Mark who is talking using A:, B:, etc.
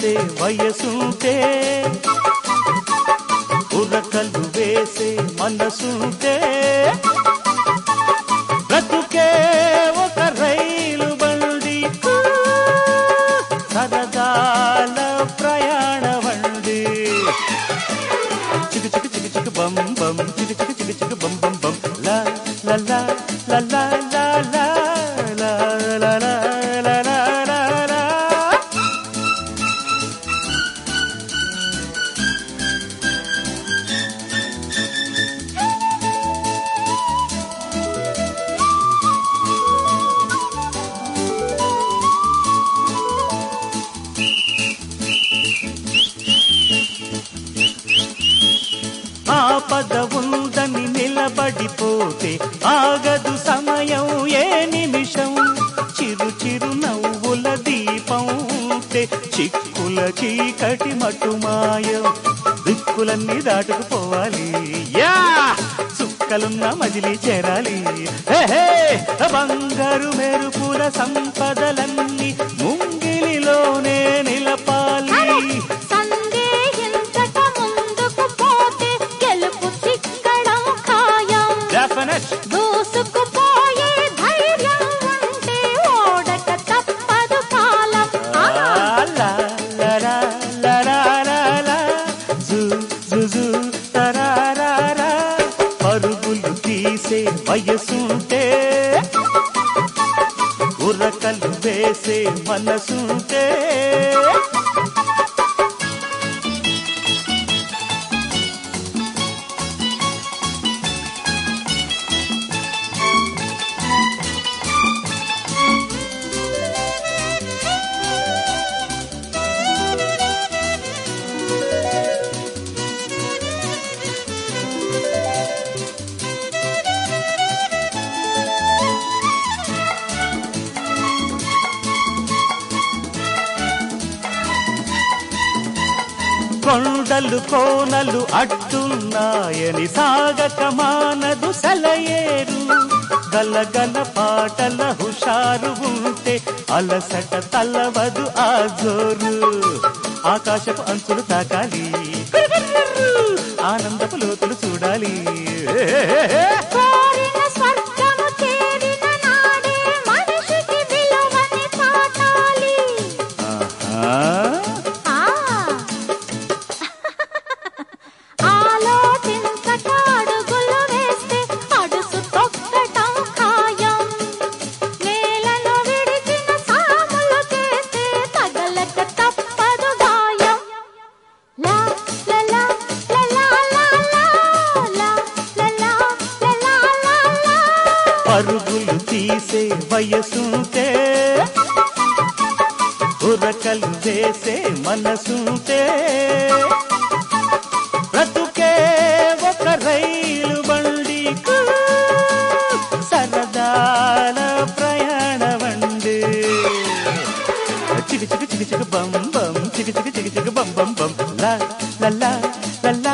A: వేసే వయసుంటే ఉరకలు వేసే మనసుంటే బ్రతుకే ఒక రైలు బండి సరదాల ప్రయాణ వండి చికు చికు చికు చికు బం బం చికు చికు చికు చికు బం బం బం లా లా లా లా లా లా లా లా లా లా లా లా లా. ఆపద ఉందని నిలబడిపోతే ఆగదు సమయం ఏ నిమిషం చిరు చిరు నవ్వుల దీపం ఉంటే చిక్కుల చీకటి మటుమాయం దిక్కులన్నీ దాటుకుపోవాలి యా చుక్కలున్న మజిలీ చేరాలి బంగారు మెరుపుల సంపదలన్నీ ముంగిలిలోనే నిలపాలి
B: దూసుకుపోయే ధైర్యం ఉంటే ఓడక తప్పదు కాలం.
A: పరుగులు తీసే వయసుంటే ఉరకలు వేసే మనసుంటే కొండలు కోనలు అడ్డున్నాయని సాగక మానదు సెలయేరు గలగల పాటల హుషారు ఉంటే అలసట తలవదు ఆ జోరు ఆకాశపు అంచులు తాకాలి ఆనందపు లోతులు చూడాలి పరుగులు తీసే వయసుంటే ఉరకలు వేసే మనసుంటే బ్రతుకే ఒక రైలు బండి సరదాల ప్రయాణ వండి చికి చికి చికి చికి బం బం చికి చికి చికి చికి బం బం బం లా లా లా లా